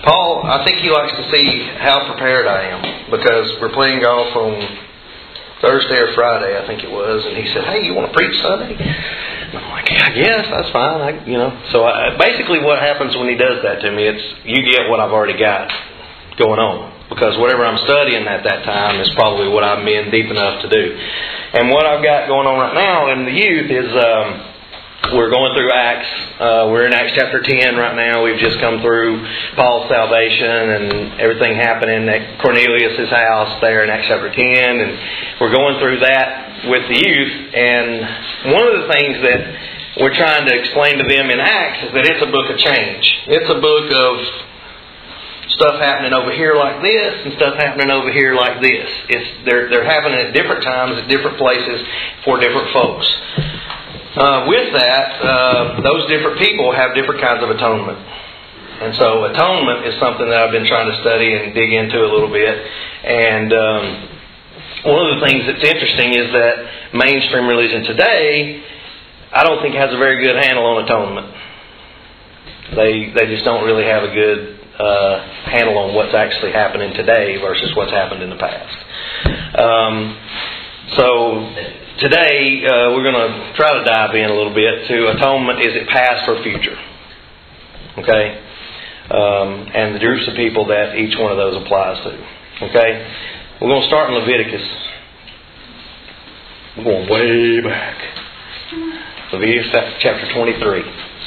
Paul, I think he likes to see how prepared I am, because we're playing golf on Thursday or Friday, I think it was, and he said, "Hey, you want to preach Sunday?" And I'm like, "I guess that's fine." So basically, what happens when he does that to me, it's you get what I've already got going on, because whatever I'm studying at that time is probably what I'm in deep enough to do. And what I've got going on right now in the youth is we're going through Acts. We're in Acts chapter 10 right now. We've just come through Paul's salvation and everything happening at Cornelius' house there in Acts chapter 10. And we're going through that with the youth. And one of the things that we're trying to explain to them in Acts is that it's a book of change. It's a book of stuff happening over here like this and stuff happening over here like this. They're happening at different times, at different places, for different folks. With that, those different people have different kinds of atonement. And so atonement is something that I've been trying to study and dig into a little bit. And one of the things that's interesting is that mainstream religion today, I don't think has a very good handle on atonement. They just don't really have a good handle on what's actually happening today versus what's happened in the past. So today we're going to try to dive in a little bit to atonement. Is it past or future? Okay? And the groups of people that each one of those applies to. Okay? We're going to start in Leviticus. We're going way back. Leviticus chapter 23.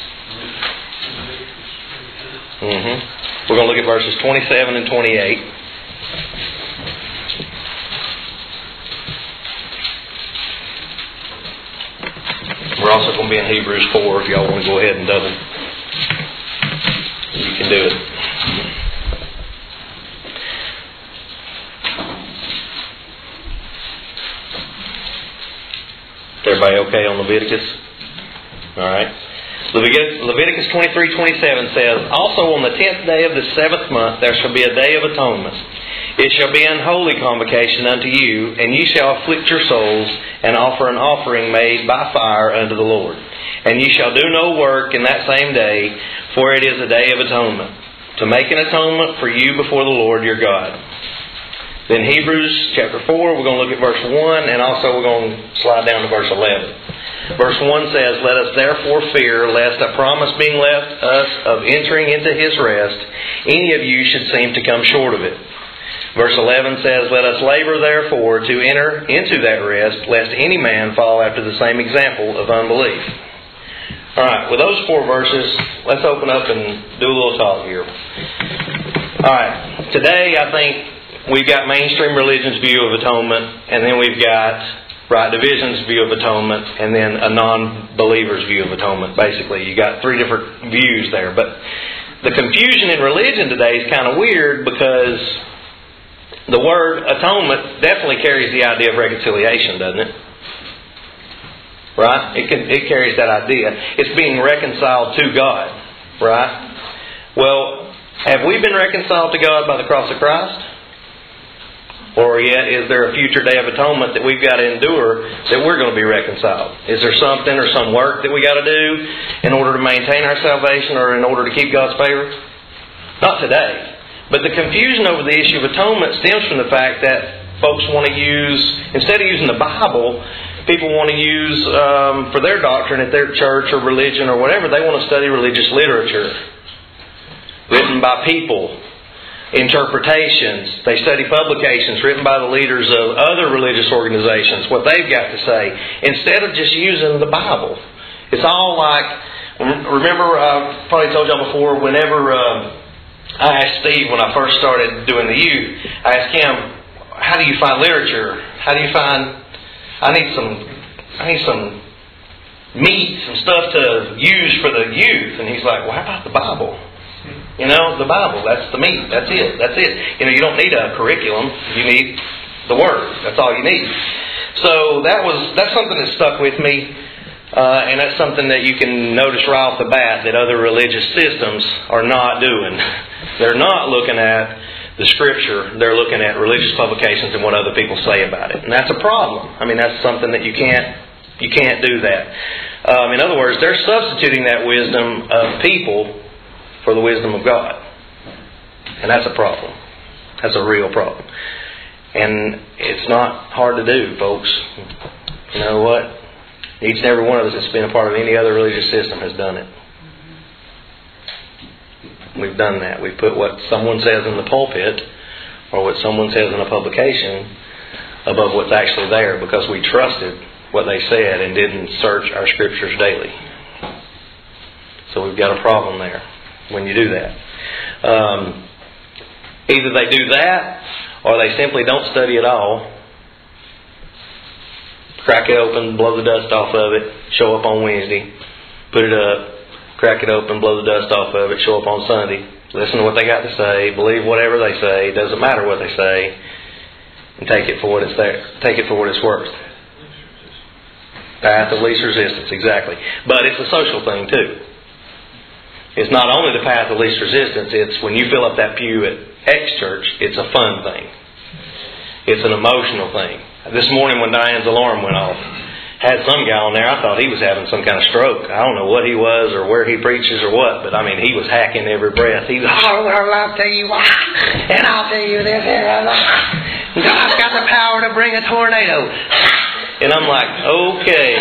We're going to look at verses 27 and 28. We're also going to be in Hebrews 4 if y'all want to go ahead and double. You can do it. Everybody okay on Leviticus? All right. Leviticus 23:27 says, "Also on the 10th day of the 7th month there shall be a day of atonement. It shall be an holy convocation unto you, and ye shall afflict your souls, and offer an offering made by fire unto the Lord. And ye shall do no work in that same day, for it is a day of atonement, to make an atonement for you before the Lord your God." Then Hebrews chapter 4, we're going to look at verse 1, and also we're going to slide down to verse 11. Verse 1 says, "Let us therefore fear, lest a promise being left us of entering into His rest, any of you should seem to come short of it." Verse 11 says, "Let us labor therefore to enter into that rest, lest any man fall after the same example of unbelief." All right, with those 4 verses, let's open up and do a little talk here. All right, today I think we've got mainstream religion's view of atonement, and then we've got Right Division's view of atonement, and then a non-believer's view of atonement. Basically, you got 3 different views there. But the confusion in religion today is kind of weird, because the word atonement definitely carries the idea of reconciliation, doesn't it? Right? It carries that idea. It's being reconciled to God. Right? Well, have we been reconciled to God by the cross of Christ? Or yet, is there a future day of atonement that we've got to endure that we're going to be reconciled? Is there something or some work that we got to do in order to maintain our salvation or in order to keep God's favor? Not today. But the confusion over the issue of atonement stems from the fact that folks want to use, instead of using the Bible, people want to use, for their doctrine at their church or religion or whatever, they want to study religious literature written by people. Interpretations. They study publications written by the leaders of other religious organizations, what they've got to say, instead of just using the Bible. It's all like, remember, I've probably told y'all before, whenever I asked Steve when I first started doing the youth, I asked him, how do you find literature? How do you find, I need some meat, some stuff to use for the youth. And he's like, well, how about the Bible? You know, the Bible, that's the meat. That's it. You know, you don't need a curriculum. You need the Word. That's all you need. So that's something that stuck with me. And that's something that you can notice right off the bat that other religious systems are not doing. They're not looking at the Scripture. They're looking at religious publications and what other people say about it. And that's a problem. I mean, that's something that you can't do that. In other words, they're substituting that wisdom of people for the wisdom of God. And that's a problem. That's a real problem. And it's not hard to do, folks. You know what? Each and every one of us that's been a part of any other religious system has done it. We've done that. We've put what someone says in the pulpit or what someone says in a publication above what's actually there because we trusted what they said and didn't search our scriptures daily. So we've got a problem there when you do that. Either they do that or they simply don't study at all. Crack it open, blow the dust off of it, show up on Wednesday, put it up, crack it open, blow the dust off of it, show up on Sunday, listen to what they got to say, believe whatever they say, it doesn't matter what they say, and take it for what it's there. Take it for what it's worth. Path of least resistance, exactly. But it's a social thing too. It's not only the path of least resistance, it's when you fill up that pew at X church, it's a fun thing. It's an emotional thing. This morning when Diane's alarm went off, had some guy on there, I thought he was having some kind of stroke. I don't know what he was or where he preaches or what, but I mean, he was hacking every breath. He was, oh, I'll tell you why, and I'll tell you this, and God's got the power to bring a tornado. And I'm like, okay,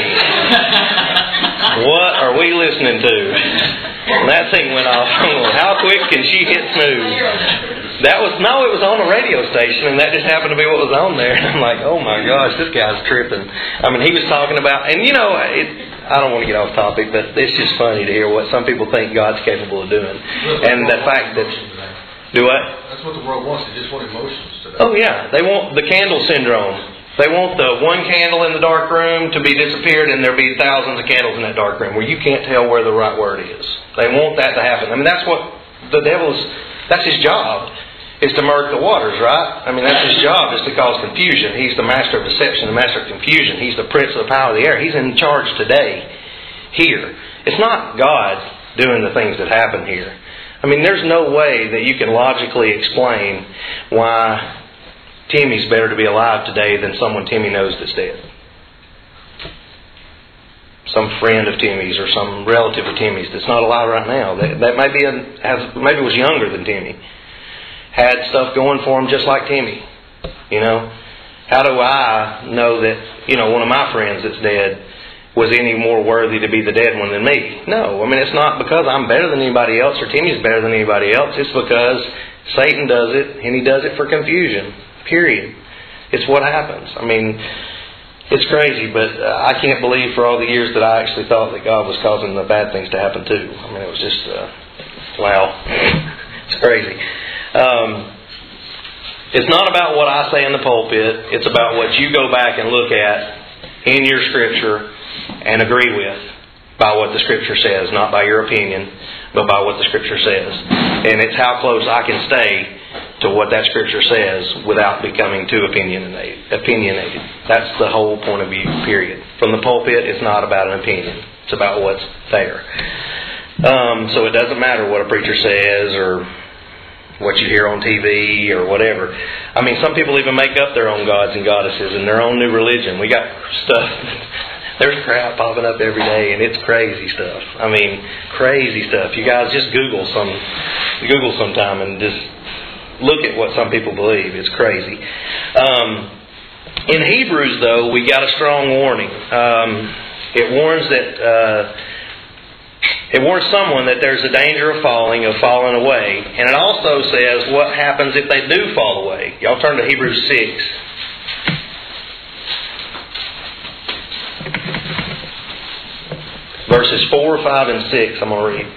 what are we listening to? And that thing went off. How quick can she hit snooze? It was on a radio station, and that just happened to be what was on there. And I'm like, oh my gosh, this guy's tripping. I mean, he was talking about, and you know, I don't want to get off topic, but it's just funny to hear what some people think God's capable of doing. And the fact that, do what? That's what the world wants. They just want emotions today. Oh yeah, they want the candle syndrome. They want the one candle in the dark room to be disappeared and there be thousands of candles in that dark room where you can't tell where the right word is. They want that to happen. I mean, that's what the that's his job, is to murk the waters, right? I mean, that's his job, is to cause confusion. He's the master of deception, the master of confusion. He's the prince of the power of the air. He's in charge today, here. It's not God doing the things that happen here. I mean, there's no way that you can logically explain why Timmy's better to be alive today than someone Timmy knows that's dead. Some friend of Timmy's or some relative of Timmy's that's not alive right now. That maybe was younger than Timmy. Had stuff going for him just like Timmy. You know? How do I know that, you know, one of my friends that's dead was any more worthy to be the dead one than me? No. I mean, it's not because I'm better than anybody else or Timmy's better than anybody else. It's because Satan does it, and he does it for confusion. Period. It's what happens. I mean, it's crazy, but I can't believe for all the years that I actually thought that God was causing the bad things to happen too. I mean, it was just, wow. It's crazy. It's not about what I say in the pulpit. It's about what you go back and look at in your Scripture and agree with by what the Scripture says, not by your opinion, but by what the Scripture says. And it's how close I can stay to what that Scripture says without becoming too opinionated. That's the whole point of view, period. From the pulpit, it's not about an opinion. It's about what's there. So it doesn't matter what a preacher says or what you hear on TV or whatever. I mean, some people even make up their own gods and goddesses and their own new religion. We got stuff. There's crap popping up every day, and it's crazy stuff. I mean, crazy stuff. You guys just Google sometime and just look at what some people believe. It's crazy. In Hebrews, though, we got a strong warning. It warns someone that there's a danger of falling away. And it also says what happens if they do fall away. Y'all turn to Hebrews 6. Verses 4, 5, and 6 I'm going to read.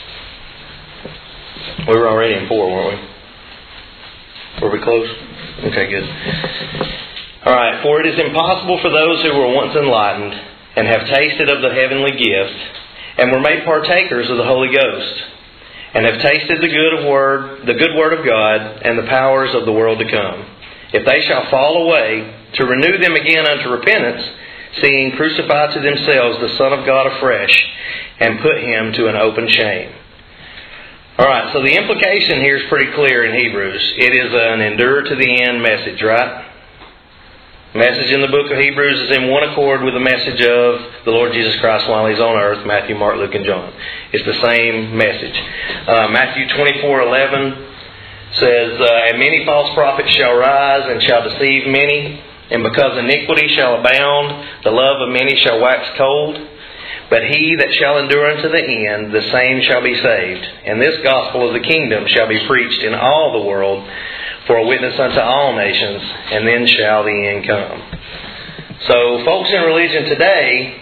We were already in 4, weren't we? Were we close? Okay, good. Alright. For it is impossible for those who were once enlightened and have tasted of the heavenly gift and were made partakers of the Holy Ghost and have tasted the good word of God and the powers of the world to come, if they shall fall away, to renew them again unto repentance, seeing crucified to themselves the Son of God afresh, and put Him to an open shame. Alright, so the implication here is pretty clear in Hebrews. It is an endure to the end message, right? Message in the book of Hebrews is in one accord with the message of the Lord Jesus Christ while He's on earth, Matthew, Mark, Luke, and John. It's the same message. Matthew 24:11 says, and many false prophets shall rise and shall deceive many, and because iniquity shall abound, the love of many shall wax cold. But he that shall endure unto the end, the same shall be saved. And this gospel of the kingdom shall be preached in all the world for a witness unto all nations, and then shall the end come. So folks in religion today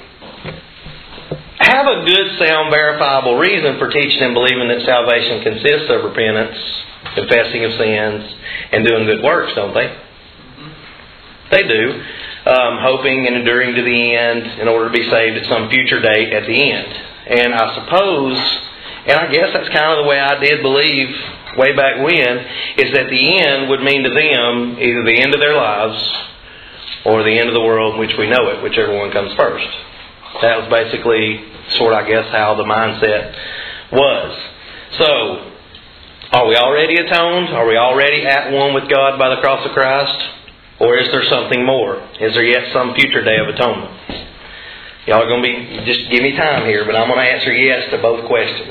have a good, sound, verifiable reason for teaching and believing that salvation consists of repentance, confessing of sins, and doing good works, don't they? They do. Hoping and enduring to the end in order to be saved at some future date at the end. And I suppose, and I guess that's kind of the way I did believe way back when, is that the end would mean to them either the end of their lives or the end of the world in which we know it, whichever one comes first. That was basically sort of, I guess, how the mindset was. So, are we already atoned? Are we already at one with God by the cross of Christ? Or is there something more? Is there yet some future day of atonement? Y'all are going to be, just give me time here, but I'm going to answer yes to both questions.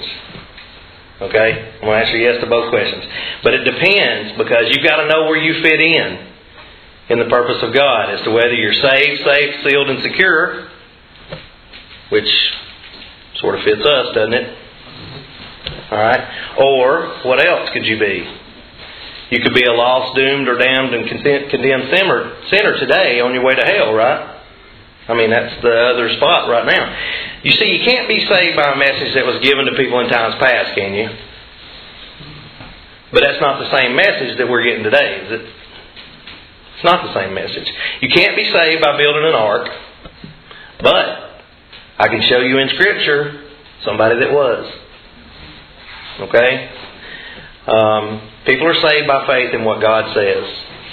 Okay? I'm going to answer yes to both questions. But it depends, because you've got to know where you fit in the purpose of God, as to whether you're saved, safe, sealed, and secure, which sort of fits us, doesn't it? Alright? Or, what else could you be? You could be a lost, doomed, or damned and condemned sinner today on your way to hell, right? I mean, that's the other spot right now. You see, you can't be saved by a message that was given to people in times past, can you? But that's not the same message that we're getting today, is it? It's not the same message. You can't be saved by building an ark, but I can show you in Scripture somebody that was. Okay? People are saved by faith in what God says.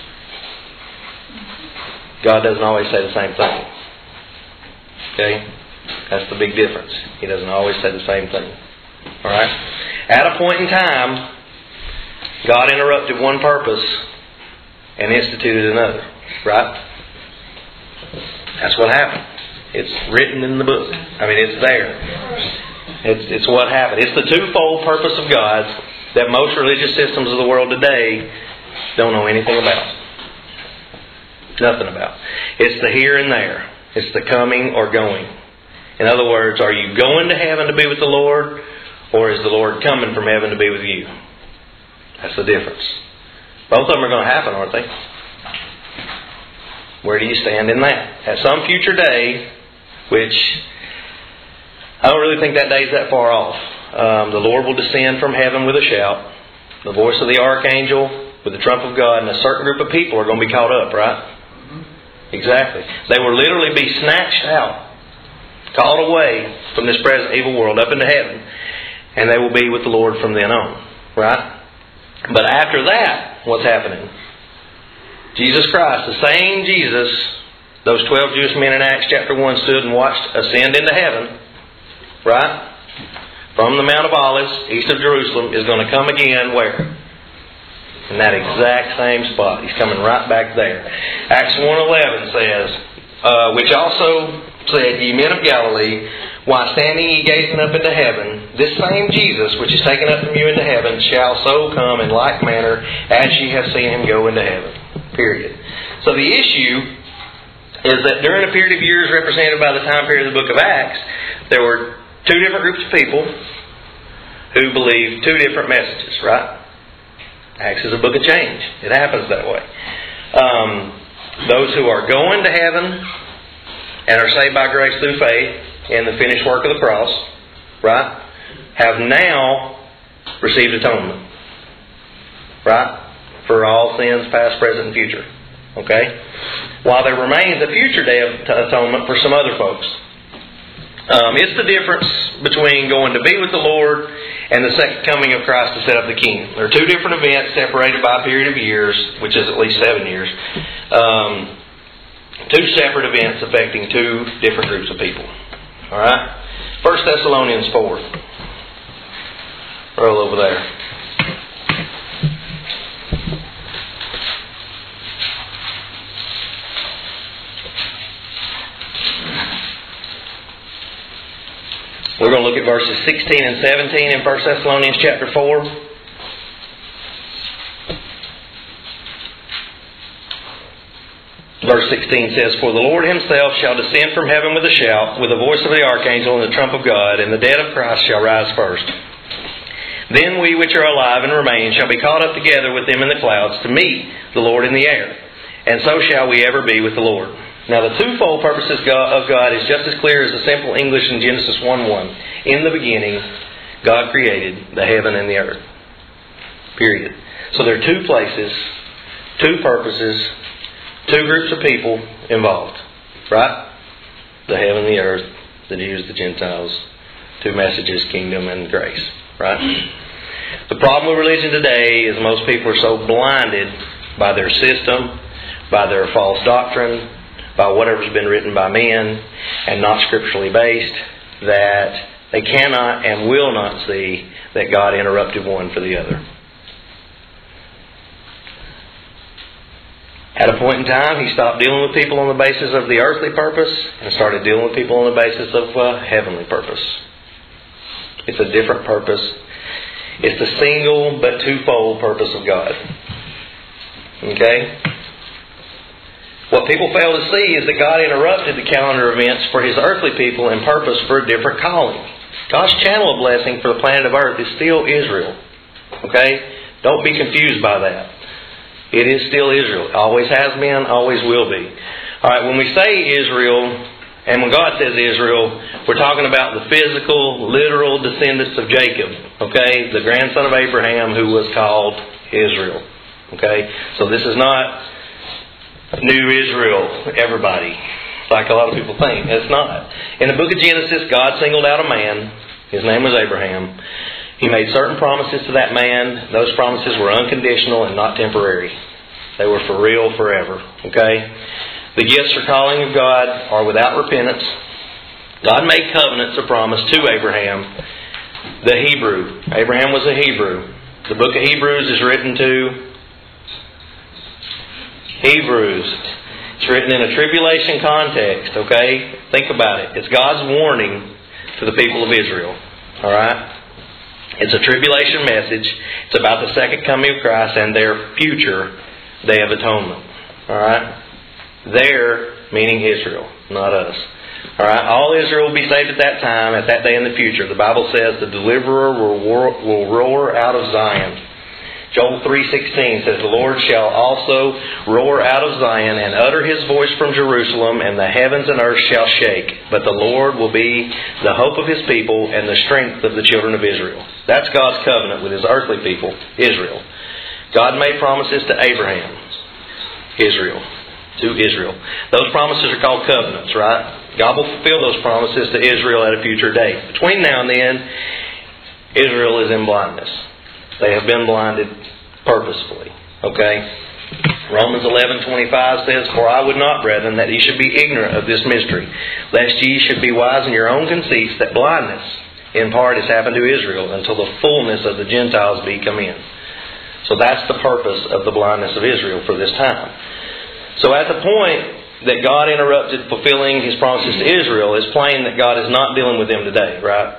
God doesn't always say the same thing. Okay? That's the big difference. He doesn't always say the same thing. Alright? At a point in time, God interrupted one purpose and instituted another. Right? That's what happened. It's written in the book. I mean, it's there. It's what happened. It's the twofold purpose of God that most religious systems of the world today don't know anything about. Nothing about. It's the here and there. It's the coming or going. In other words, are you going to heaven to be with the Lord, or is the Lord coming from heaven to be with you? That's the difference. Both of them are going to happen, aren't they? Where do you stand in that? At some future day, which I don't really think that day's that far off. The Lord will descend from heaven with a shout, the voice of the archangel, with the trump of God, and a certain group of people are going to be caught up, right? Exactly. They will literally be snatched out, called away from this present evil world up into heaven, and they will be with the Lord from then on, right? But after that, what's happening? Jesus Christ, the same Jesus, those 12 Jewish men in Acts chapter 1 stood and watched ascend into heaven, right? From the Mount of Olives, east of Jerusalem, is going to come again where? In that exact same spot. He's coming right back there. Acts 1:11 says, which also said, Ye men of Galilee, why standing ye gazing up into heaven, this same Jesus, which is taken up from you into heaven, shall so come in like manner as ye have seen Him go into heaven. Period. So the issue is that during a period of years represented by the time period of the book of Acts, there were two different groups of people who believed two different messages, right? Acts is a book of change. It happens that way. Those who are going to heaven and are saved by grace through faith in the finished work of the cross, right, have now received atonement, right, for all sins past, present, and future. Okay? While there remains a future day of atonement for some other folks. It's the difference between going to be with the Lord and the second coming of Christ to set up the kingdom. There are two different events separated by a period of years, which is at least 7 years. Two separate events affecting two different groups of people. Alright? 1 Thessalonians 4. Roll over there. We're going to look at verses 16 and 17 in 1 Thessalonians chapter 4. Verse 16 says, For the Lord himself shall descend from heaven with a shout, with the voice of the archangel and the trump of God, and the dead of Christ shall rise first. Then we which are alive and remain shall be caught up together with them in the clouds to meet the Lord in the air. And so shall we ever be with the Lord. Now the twofold purposes of God is just as clear as the simple English in Genesis 1:1. In the beginning, God created the heaven and the earth. Period. So there are two places, two purposes, two groups of people involved. Right? The heaven and the earth, the Jews, the Gentiles. Two messages, kingdom and grace. Right? The problem with religion today is most people are so blinded by their system, by their false doctrine, by whatever's been written by men and not scripturally based, that they cannot and will not see that God interrupted one for the other. At a point in time, He stopped dealing with people on the basis of the earthly purpose and started dealing with people on the basis of heavenly purpose. It's a different purpose. It's the single but twofold purpose of God. Okay? What people fail to see is that God interrupted the calendar events for His earthly people in purpose for a different calling. God's channel of blessing for the planet of earth is still Israel. Okay? Don't be confused by that. It is still Israel. Always has been, always will be. Alright, when we say Israel, and when God says Israel, we're talking about the physical, literal descendants of Jacob. Okay? The grandson of Abraham who was called Israel. Okay? So this is not New Israel, everybody, like a lot of people think. It's not. In the book of Genesis, God singled out a man. His name was Abraham. He made certain promises to that man. Those promises were unconditional and not temporary. They were for real forever. Okay? The gifts or calling of God are without repentance. God made covenants of promise to Abraham, the Hebrew. Abraham was a Hebrew. The book of Hebrews is written to Hebrews. It's written in a tribulation context, okay? Think about it. It's God's warning to the people of Israel. Alright? It's a tribulation message. It's about the second coming of Christ and their future Day of Atonement. Alright? Their, meaning Israel, not us. Alright? All Israel will be saved at that time, at that day in the future. The Bible says the deliverer will roar out of Zion. Joel 3:16 says, The Lord shall also roar out of Zion and utter His voice from Jerusalem, and the heavens and earth shall shake. But the Lord will be the hope of His people and the strength of the children of Israel. That's God's covenant with His earthly people, Israel. God made promises to Abraham, Israel, to Israel. Those promises are called covenants, right? God will fulfill those promises to Israel at a future date. Between now and then, Israel is in blindness. They have been blinded purposefully. Okay? Romans 11:25 says, For I would not, brethren, that ye should be ignorant of this mystery, lest ye should be wise in your own conceits, that blindness in part has happened to Israel, until the fullness of the Gentiles be come in. So that's the purpose of the blindness of Israel for this time. So at the point that God interrupted fulfilling His promises to Israel, it's plain that God is not dealing with them today, right?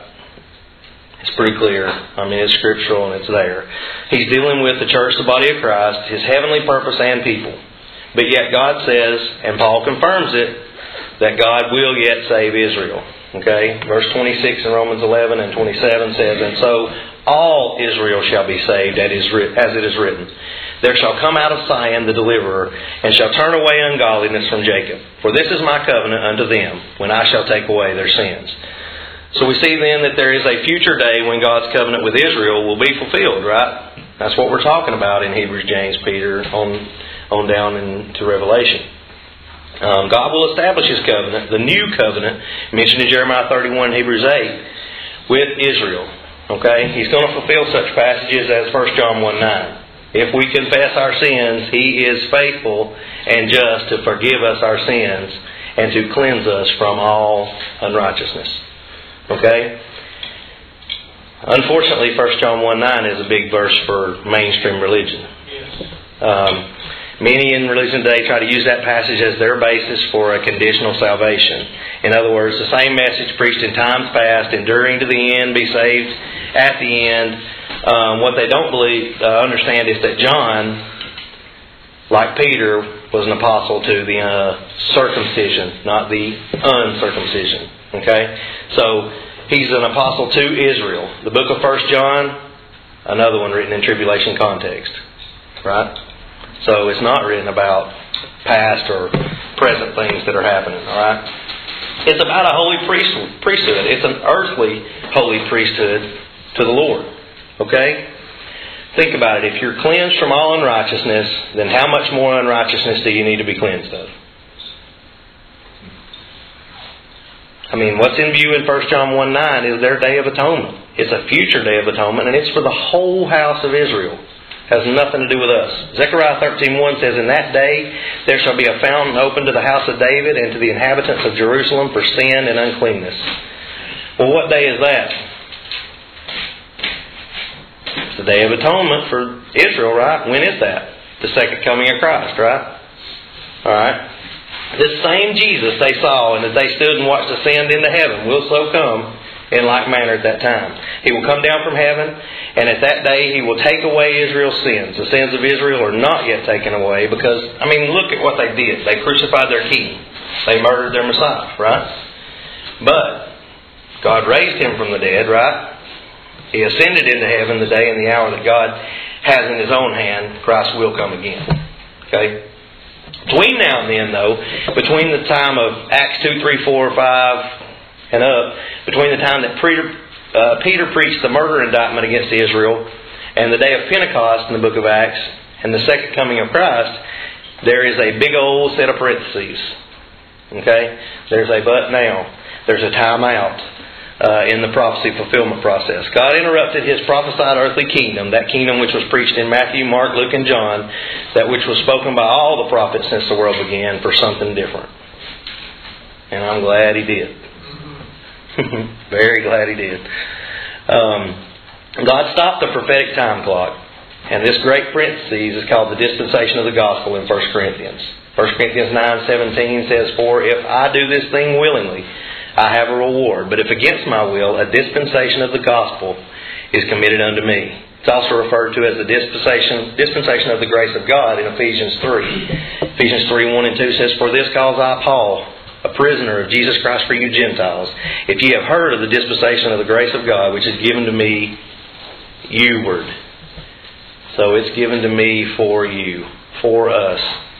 It's pretty clear. I mean, it's scriptural and it's there. He's dealing with the church, the body of Christ, His heavenly purpose and people. But yet God says, and Paul confirms it, that God will yet save Israel. Okay? Verse 26 in Romans 11 and 27 says, And so all Israel shall be saved, as it is written. There shall come out of Zion the deliverer, and shall turn away ungodliness from Jacob. For this is my covenant unto them, when I shall take away their sins. So we see then that there is a future day when God's covenant with Israel will be fulfilled, right? That's what we're talking about in Hebrews, James, Peter, on down into Revelation. God will establish His covenant, the new covenant, mentioned in Jeremiah 31, Hebrews 8, with Israel. Okay? He's going to fulfill such passages as 1 John 1:9. If we confess our sins, He is faithful and just to forgive us our sins and to cleanse us from all unrighteousness. Okay? Unfortunately, 1 John 1:9 is a big verse for mainstream religion. Many in religion today try to use that passage as their basis for a conditional salvation. In other words, the same message preached in times past, enduring to the end, be saved at the end. What they don't understand is that John, like Peter, was an apostle to the circumcision, not the uncircumcision. Okay? So, he's an apostle to Israel. The book of 1 John, another one written in tribulation context. Right? So, it's not written about past or present things that are happening. Alright? It's about a holy priesthood. It's an earthly holy priesthood to the Lord. Okay? Think about it. If you're cleansed from all unrighteousness, then how much more unrighteousness do you need to be cleansed of? I mean, what's in view in 1 John 1:9 is their Day of Atonement. It's a future Day of Atonement, and it's for the whole house of Israel. It has nothing to do with us. Zechariah 13:1 says, "In that day there shall be a fountain open to the house of David and to the inhabitants of Jerusalem for sin and uncleanness." Well, what day is that? It's the Day of Atonement for Israel, right? When is that? The second coming of Christ, right? Alright. This same Jesus they saw and that they stood and watched ascend into heaven will so come in like manner at that time. He will come down from heaven, and at that day He will take away Israel's sins. The sins of Israel are not yet taken away because, I mean, look at what they did. They crucified their King. They murdered their Messiah, right? But God raised Him from the dead, right? He ascended into heaven the day and the hour that God has in His own hand. Christ will come again. Okay? Between now and then, though, between the time of Acts 2, 3, 4, 5, and up, between the time that Peter preached the murder indictment against Israel and the day of Pentecost in the book of Acts and the second coming of Christ, there is a big old set of parentheses. Okay? There's a but now. There's a time out in the prophecy fulfillment process. God interrupted His prophesied earthly kingdom, that kingdom which was preached in Matthew, Mark, Luke, and John, that which was spoken by all the prophets since the world began, for something different. And I'm glad He did. Very glad He did. God stopped the prophetic time clock. And this great parenthesis is called the dispensation of the gospel in 1 Corinthians. 1 Corinthians 9:17 says, "For if I do this thing willingly, I have a reward. But if against my will, a dispensation of the gospel is committed unto me." It's also referred to as the dispensation of the grace of God in Ephesians 3. Ephesians 3:1 and 2 says, "For this cause I, Paul, a prisoner of Jesus Christ for you Gentiles, if ye have heard of the dispensation of the grace of God, which is given to me youward." So it's given to me for you, for us.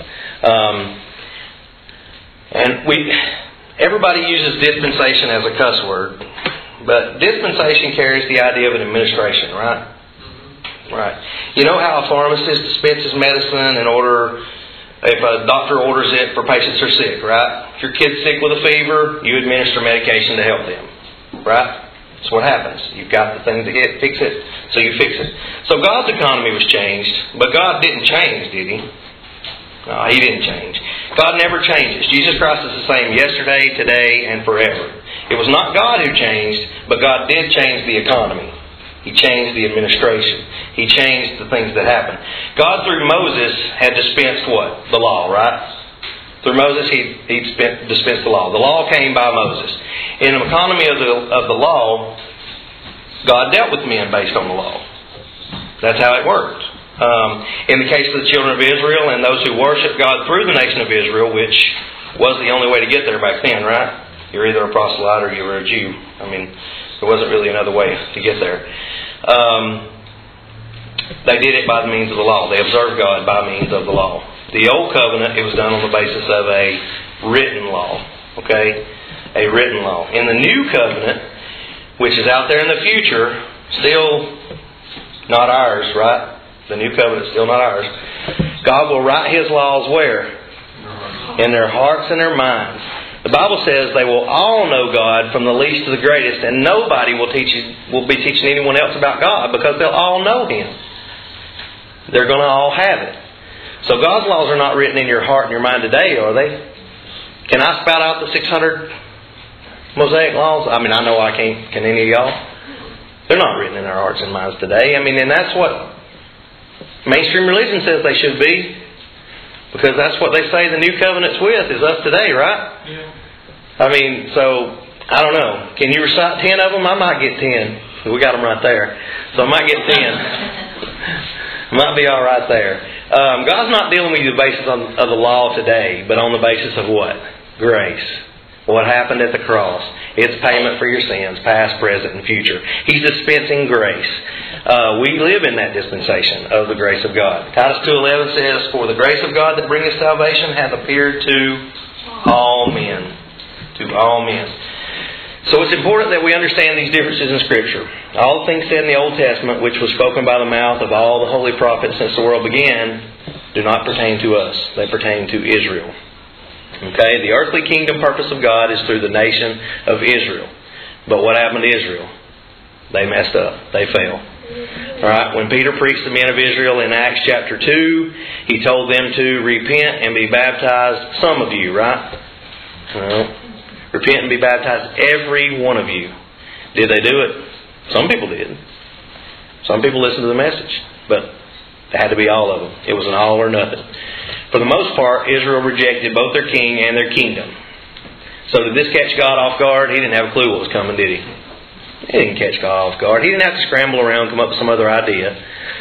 Everybody uses dispensation as a cuss word, but dispensation carries the idea of an administration, right? Right. You know how a pharmacist dispenses medicine in order, if a doctor orders it for patients who are sick, right? If your kid's sick with a fever, you administer medication to help them, right? That's what happens. You've got the thing to fix it, so you fix it. So God's economy was changed, but God didn't change, did He? No, He didn't change. God never changes. Jesus Christ is the same yesterday, today, and forever. It was not God who changed, but God did change the economy. He changed the administration. He changed the things that happened. God, through Moses, had dispensed what? The law, right? Through Moses, He dispensed the law. The law came by Moses. In the economy of the law, God dealt with men based on the law. That's how it worked. In the case of the children of Israel and those who worship God through the nation of Israel, which was the only way to get there back then, right? You're either a proselyte or you were a Jew. I mean, there wasn't really another way to get there. They did it by the means of the law. They observed God by means of the law. The Old Covenant, it was done on the basis of a written law. Okay? A written law. In the New Covenant, which is out there in the future, still not ours, right? The New Covenant is still not ours. God will write His laws where? In their hearts and their minds. The Bible says they will all know God from the least to the greatest, and nobody will be teaching anyone else about God because they'll all know Him. They're going to all have it. So God's laws are not written in your heart and your mind today, are they? Can I spout out the 600 Mosaic laws? I mean, I know I can't. Can any of y'all? They're not written in our hearts and minds today. I mean, and that's what mainstream religion says they should be. Because that's what they say the New Covenant's with, is us today, right? Yeah. I mean, so, I don't know. Can you recite 10 of them? I might get 10. We got them right there. So I might get 10. Might be all right there. God's not dealing with you on the basis of the law today, but on the basis of what? Grace. What happened at the cross. It's payment for your sins, past, present, and future. He's dispensing grace. We live in that dispensation of the grace of God. Titus 2:11 says, "For the grace of God that bringeth salvation hath appeared to all men." To all men. So it's important that we understand these differences in Scripture. All the things said in the Old Testament, which was spoken by the mouth of all the holy prophets since the world began, do not pertain to us. They pertain to Israel. Okay, the earthly kingdom purpose of God is through the nation of Israel. But what happened to Israel? They messed up. They fell. Alright, when Peter preached to the men of Israel in Acts chapter 2, he told them to repent and be baptized. Some of you, right? Well, repent and be baptized, every one of you. Did they do it? Some people did. Some people listened to the message. But it had to be all of them. It was an all or nothing. For the most part, Israel rejected both their king and their kingdom. So did this catch God off guard? He didn't have a clue what was coming, did he? He didn't catch God off guard. He didn't have to scramble around and come up with some other idea.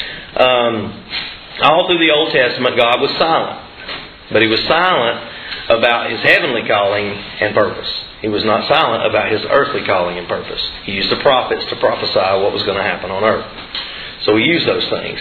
All through the Old Testament, God was silent. But He was silent about His heavenly calling and purpose. He was not silent about His earthly calling and purpose. He used the prophets to prophesy what was going to happen on earth. So He used those things.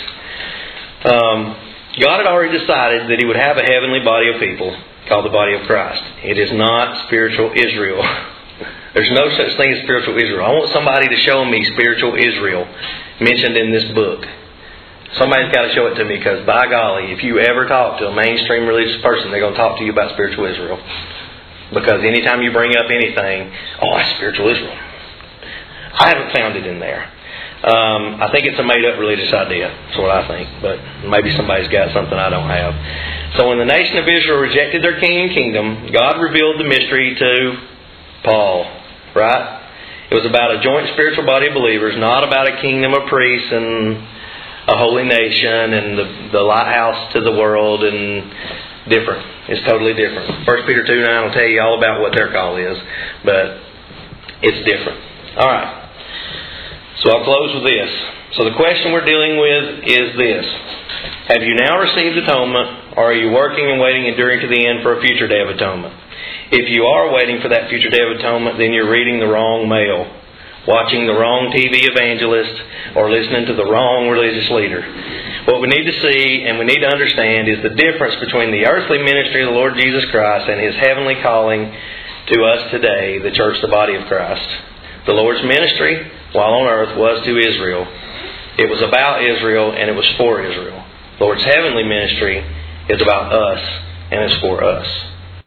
God had already decided that He would have a heavenly body of people called the body of Christ. It is not spiritual Israel. There's no such thing as spiritual Israel. I want somebody to show me spiritual Israel mentioned in this book. Somebody's got to show it to me, because by golly, if you ever talk to a mainstream religious person, they're going to talk to you about spiritual Israel. Because anytime you bring up anything, that's spiritual Israel. I haven't found it in there. I think it's a made-up religious idea. That's what I think. But maybe somebody's got something I don't have. So when the nation of Israel rejected their king and kingdom, God revealed the mystery to Paul. Right? It was about a joint spiritual body of believers, not about a kingdom of priests and a holy nation and the lighthouse to the world, and different. It's totally different. 1 Peter 2:9 will tell you all about what their call is. But it's different. Alright. So I'll close with this. So the question we're dealing with is this. Have you now received atonement, or are you working and waiting, enduring to the end for a future day of atonement? If you are waiting for that future day of atonement, then you're reading the wrong mail, watching the wrong TV evangelist, or listening to the wrong religious leader. What we need to see and we need to understand is the difference between the earthly ministry of the Lord Jesus Christ and His heavenly calling to us today, the church, the body of Christ. The Lord's ministry, while on earth, was to Israel. It was about Israel, and it was for Israel. The Lord's heavenly ministry is about us, and it's for us.